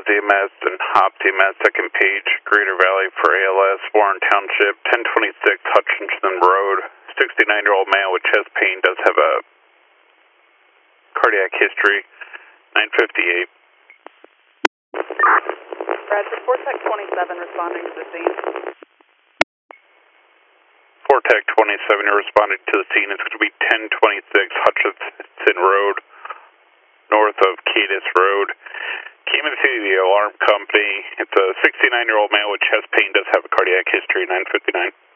EMS and HOPS EMS, second page, Greater Valley for ALS, Warren Township, 1026 Hutchinson Road. 69-year-old man with chest pain does have a cardiac history. 958. Roger, Fortec 27 responding to the scene. Fortec 27, you're responding to the scene. It's going to be 1026 Hutchinson Road, north of Cadiz Road. Came in to see the alarm company. It's a 69-year-old man with chest pain, does have a cardiac history. 959.